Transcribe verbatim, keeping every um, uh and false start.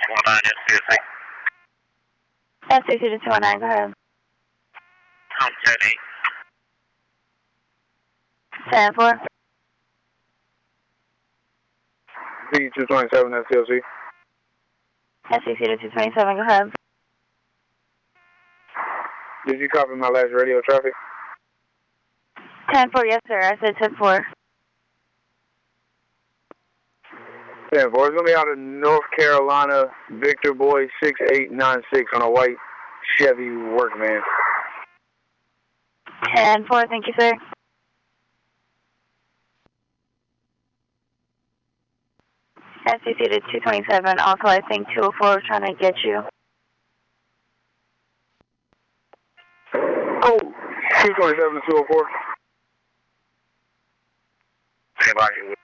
two one nine S C C. S C C to two one nine, go ahead. I'm ten eight. ten four. B two twenty-seven S C O C. S C C to two twenty-seven, go ahead. Did you copy my last radio traffic? ten four, yes sir, I said ten four. ten four, it's going to be out of North Carolina, Victor Boy six eight nine six on a white Chevy Workman. ten four, thank you sir. S C C to two twenty-seven, also I think two oh four is trying to get you. Oh, two twenty-seven to two oh four. Anybody